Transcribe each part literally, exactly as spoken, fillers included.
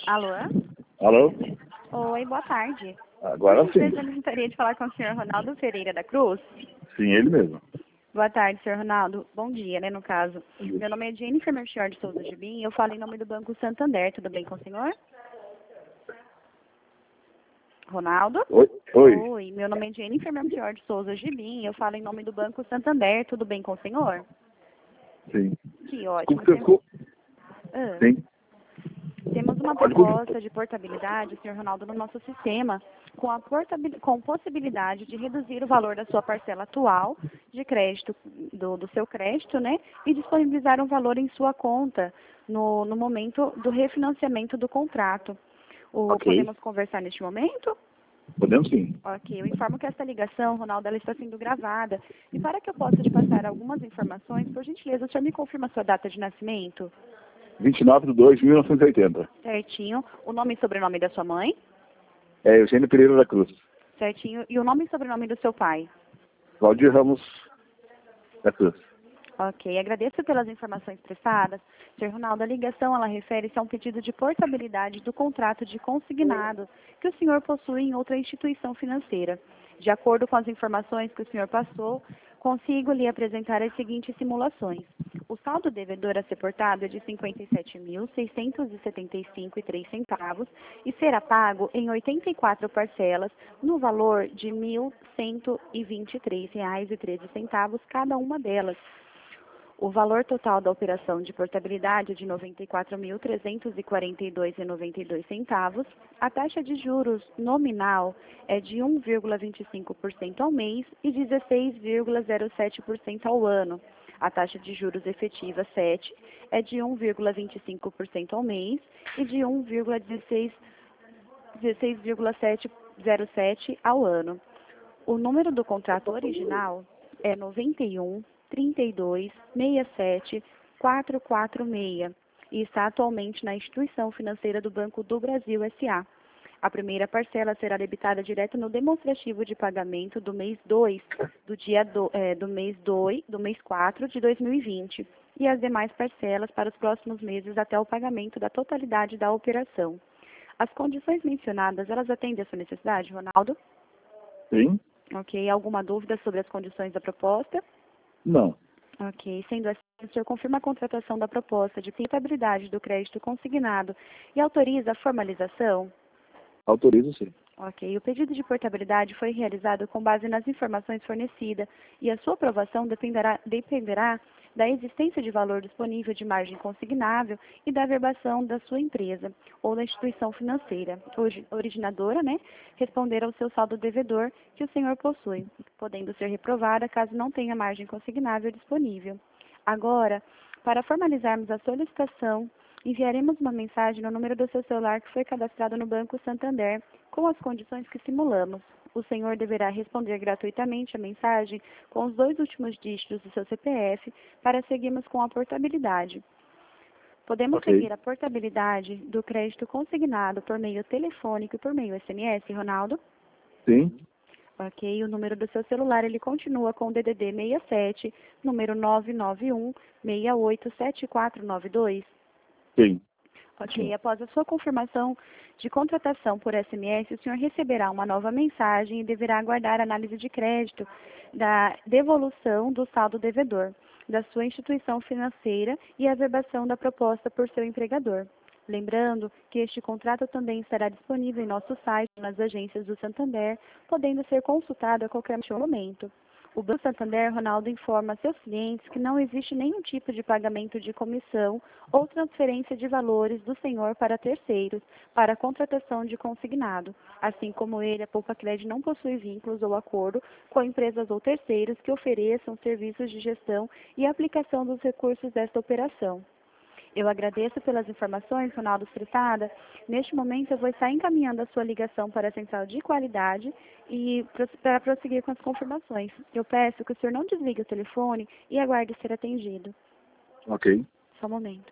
Alô? Alô? Oi, boa tarde. Agora Por sim. gentileza, eu gostaria de falar com o senhor Ronaldo Ferreira da Cruz. Sim, ele mesmo. Boa tarde, senhor Ronaldo. Bom dia, né, no caso. Meu nome é Jennifer Melchior de Souza Gibim e eu falo em nome do Banco Santander. Tudo bem com o senhor? Ronaldo? Oi? Oi. Oi, meu nome é Jennifer Melchior de Souza Gibim e eu falo em nome do Banco Santander. Tudo bem com o senhor? Sim. Que ótimo. Desculpa, Tem- desculpa. Ah. Sim. Temos uma Pode continuar. proposta de portabilidade, senhor Ronaldo, no nosso sistema, com a portabil- com possibilidade de reduzir o valor da sua parcela atual de crédito, do, do seu crédito, né? E disponibilizar um valor em sua conta no, no momento do refinanciamento do contrato. O, Ok. podemos conversar neste momento? Podemos sim. Ok, eu informo que essa ligação, Ronaldo, ela está sendo gravada. E para que eu possa te passar algumas informações, por gentileza, o senhor me confirma a sua data de nascimento? vinte e nove de dois de mil novecentos e oitenta. Certinho. O nome e sobrenome da sua mãe? É Eugênio Pereira da Cruz. Certinho. E o nome e sobrenome do seu pai? Valdir Ramos da Cruz. Ok. Agradeço pelas informações prestadas. senhor Ronaldo, a ligação ela refere-se a um pedido de portabilidade do contrato de consignado que o senhor possui em outra instituição financeira. De acordo com as informações que o senhor passou, consigo lhe apresentar as seguintes simulações. O saldo devedor a ser portado é de cinquenta e sete mil, seiscentos e setenta e cinco reais e três centavos e será pago em oitenta e quatro parcelas no valor de mil cento e vinte e três reais e treze centavos cada uma delas. O valor total da operação de portabilidade é de noventa e quatro mil, trezentos e quarenta e dois reais e noventa e dois centavos. A taxa de juros nominal é de um vírgula vinte e cinco por cento ao mês e dezesseis vírgula zero sete por cento ao ano. A taxa de juros efetiva sete é de um vírgula vinte e cinco por cento ao mês e de um vírgula dezesseis vírgula zero sete ao ano. O número do contrato original é noventa e um, trinta e dois, sessenta e sete, quatrocentos e quarenta e seis e está atualmente na instituição financeira do Banco do Brasil S A. A primeira parcela será debitada direto no demonstrativo de pagamento do mês dois, do dia do, é, do mês dois, do mês quatro de dois mil e vinte, e as demais parcelas para os próximos meses até o pagamento da totalidade da operação. As condições mencionadas, elas atendem a sua necessidade, Ronaldo? Sim? Ok. Alguma dúvida sobre as condições da proposta? Não. Ok. Sendo assim, o senhor confirma a contratação da proposta de portabilidade do crédito consignado e autoriza a formalização? Autorizo sim. Ok. O pedido de portabilidade foi realizado com base nas informações fornecidas e a sua aprovação dependerá, dependerá da existência de valor disponível de margem consignável e da averbação da sua empresa ou da instituição financeira ori- originadora, né, responder ao seu saldo devedor que o senhor possui, podendo ser reprovada caso não tenha margem consignável disponível. Agora, para formalizarmos a solicitação, enviaremos uma mensagem no número do seu celular que foi cadastrado no Banco Santander, com as condições que simulamos. O senhor deverá responder gratuitamente a mensagem com os dois últimos dígitos do seu C P F para seguirmos com a portabilidade. Podemos Ok. seguir a portabilidade do crédito consignado por meio telefônico e por meio S M S, Ronaldo? Sim? Ok, o número do seu celular, ele continua com o D D D sessenta e sete, número nove nove um, seis oito sete quatro nove dois. Sim. Ok, após a sua confirmação de contratação por S M S, o senhor receberá uma nova mensagem e deverá aguardar a análise de crédito da devolução do saldo devedor da sua instituição financeira e a averbação da proposta por seu empregador. Lembrando que este contrato também estará disponível em nosso site, nas agências do Santander, podendo ser consultado a qualquer momento. O Banco Santander, Ronaldo, informa a seus clientes que não existe nenhum tipo de pagamento de comissão ou transferência de valores do senhor para terceiros para a contratação de consignado. Assim como ele, a Poupa-Cred não possui vínculos ou acordo com empresas ou terceiros que ofereçam serviços de gestão e aplicação dos recursos desta operação. Eu agradeço pelas informações, Ronaldo Fritada. Neste momento, eu vou estar encaminhando a sua ligação para a central de qualidade e para prosseguir com as confirmações. Eu peço que o senhor não desligue o telefone e aguarde ser atendido. Ok. Só um momento.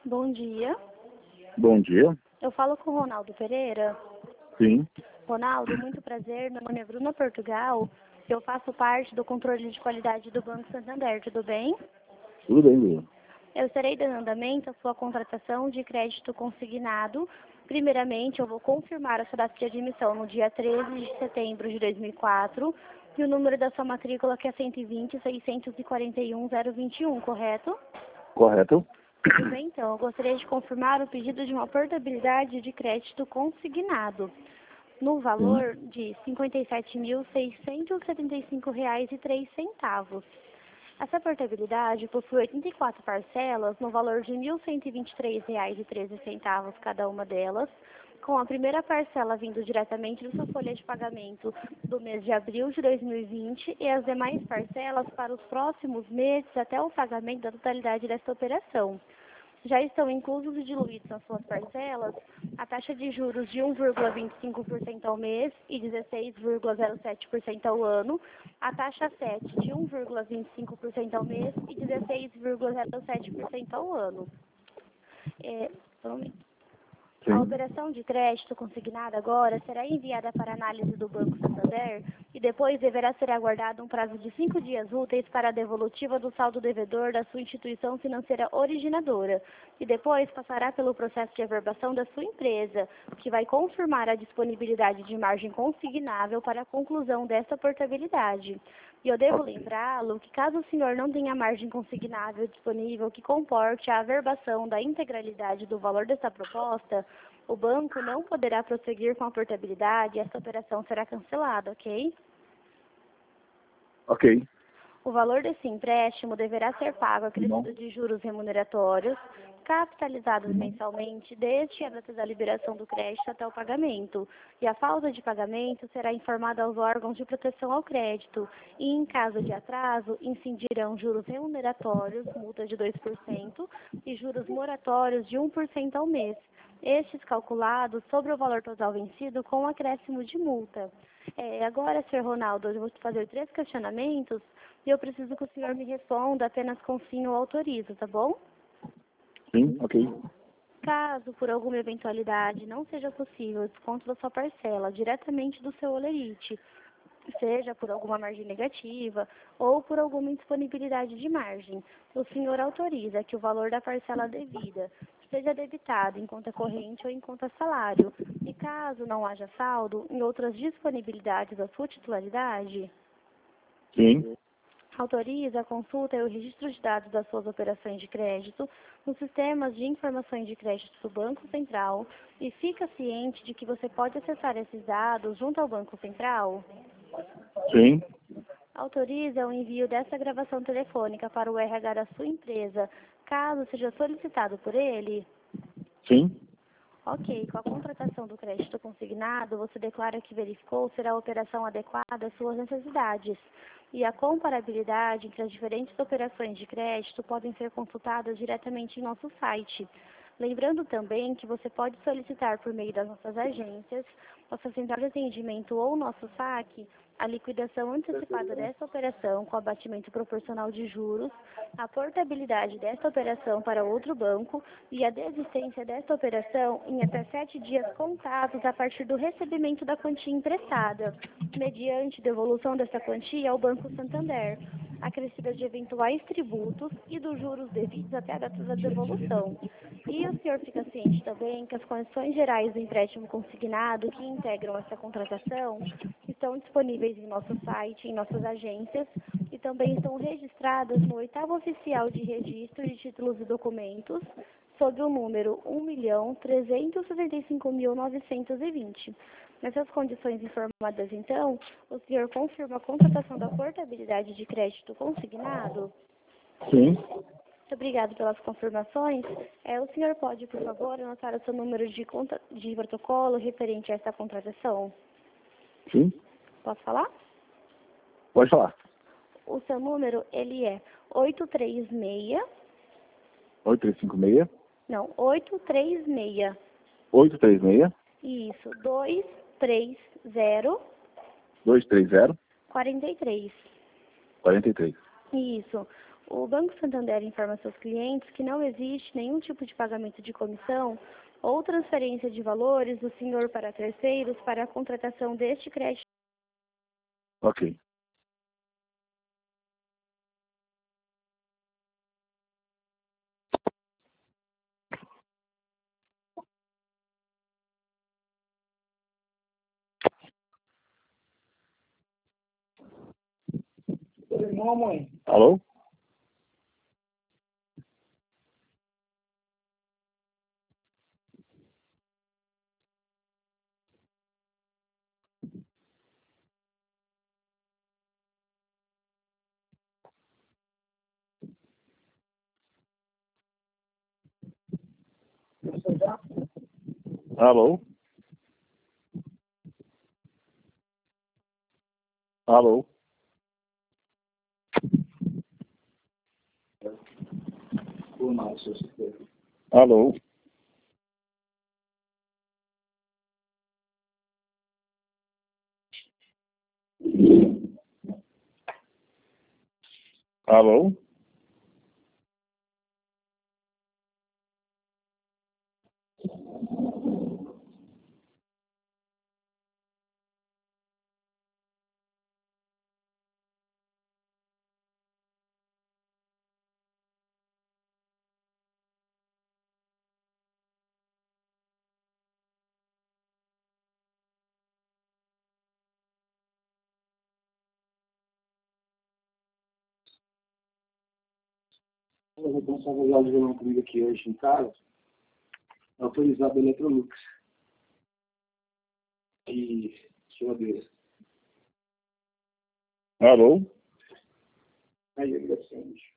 Bom dia. Bom dia. Eu falo com o Ronaldo Pereira. Sim. Ronaldo, muito prazer. Meu nome é Bruna Portugal. Eu faço parte do controle de qualidade do Banco Santander. Tudo bem? Tudo bem, Bruno. Eu estarei dando andamento à sua contratação de crédito consignado. Primeiramente, eu vou confirmar a sua data de admissão no dia treze de setembro de dois mil e quatro e o número da sua matrícula, que é cento e vinte, seiscentos e quarenta e um, zero vinte e um, correto? Correto? Tudo bem, então. Eu gostaria de confirmar o pedido de uma portabilidade de crédito consignado no valor Sim. de cinquenta e sete mil, seiscentos e setenta e cinco reais e três centavos. Essa portabilidade possui oitenta e quatro parcelas no valor de mil cento e vinte e três reais e treze centavos cada uma delas, com a primeira parcela vindo diretamente da sua folha de pagamento do mês de abril de dois mil e vinte e as demais parcelas para os próximos meses até o pagamento da totalidade desta operação. Já estão inclusos e diluídos nas suas parcelas a taxa de juros de um vírgula vinte e cinco por cento ao mês e dezesseis vírgula zero sete por cento ao ano, a taxa sete de um vírgula vinte e cinco por cento ao mês e dezesseis vírgula zero sete por cento ao ano. É, só um momento. A Sim. operação de crédito consignada agora será enviada para análise do Banco Santander e depois deverá ser aguardado um prazo de cinco dias úteis para a devolutiva do saldo devedor da sua instituição financeira originadora e depois passará pelo processo de averbação da sua empresa, que vai confirmar a disponibilidade de margem consignável para a conclusão desta portabilidade. E eu devo lembrá-lo que caso o senhor não tenha margem consignável disponível que comporte a averbação da integralidade do valor dessa proposta, o banco não poderá prosseguir com a portabilidade e essa operação será cancelada, ok? Ok. O valor desse empréstimo deverá ser pago acrescido Não. de juros remuneratórios, capitalizados mensalmente, desde a data da liberação do crédito até o pagamento. E a falta de pagamento será informada aos órgãos de proteção ao crédito. E, em caso de atraso, incidirão juros remuneratórios, multa de dois por cento, e juros moratórios de um por cento ao mês. Estes calculados sobre o valor total vencido com acréscimo de multa. É, agora, senhor Ronaldo, eu vou te fazer três questionamentos e eu preciso que o senhor me responda apenas com sim ou autorizo, tá bom? Sim, ok. Caso, por alguma eventualidade, não seja possível o desconto da sua parcela diretamente do seu holerite, seja por alguma margem negativa ou por alguma indisponibilidade de margem, o senhor autoriza que o valor da parcela devida seja debitado em conta corrente ou em conta salário, e caso não haja saldo, em outras disponibilidades da sua titularidade? Sim. Autoriza a consulta e o registro de dados das suas operações de crédito nos sistemas de informações de crédito do Banco Central e fica ciente de que você pode acessar esses dados junto ao Banco Central? Sim. Autoriza o envio dessa gravação telefônica para o R H da sua empresa, caso seja solicitado por ele? Sim. Ok, com a contratação do crédito consignado, você declara que verificou ser a operação adequada às suas necessidades. E a comparabilidade entre as diferentes operações de crédito podem ser consultadas diretamente em nosso site. Lembrando também que você pode solicitar por meio das nossas agências, nossa central de atendimento ou nosso saque, a liquidação antecipada dessa operação com abatimento proporcional de juros, a portabilidade desta operação para outro banco e a desistência desta operação em até sete dias contados a partir do recebimento da quantia emprestada, mediante devolução dessa quantia ao Banco Santander, acrescida de eventuais tributos e dos juros devidos até a data da devolução. E o senhor fica ciente também que as condições gerais do empréstimo consignado que integram essa contratação estão disponíveis em nosso site, em nossas agências, e também estão registradas no oitavo oficial de registro de títulos e documentos, sob o número um milhão trezentos e setenta e cinco mil novecentos e vinte. Nessas condições informadas, então, o senhor confirma a contratação da portabilidade de crédito consignado? Sim. Muito obrigado pelas confirmações. É, o senhor pode, por favor, anotar o seu número de, conta, de protocolo referente a essa contratação? Sim. Posso falar? Pode falar. O seu número, ele é oito três seis... oito três cinco seis. Não, oito três seis. oito três seis. Isso, dois três zero... dois três zero. quarenta e três. quarenta e três. Isso. O Banco Santander informa seus clientes que não existe nenhum tipo de pagamento de comissão ou transferência de valores do senhor para terceiros para a contratação deste crédito. Ok. Não, mãe. Alô? Alô? Alô? O nosso, você Alô? Alô? O responsável lá de violão comigo aqui hoje em casa, autorizado a Eletrolux. E geladeira. Alô? Aí a ligação, bicho.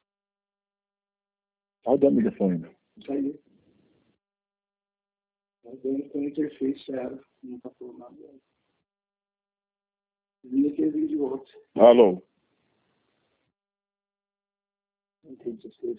Olha a ligação. Isso aí. Tá dando com a interface, era. Não tá falando nada. Liga que ele liga de volta. Alô? Não entendi essas coisas.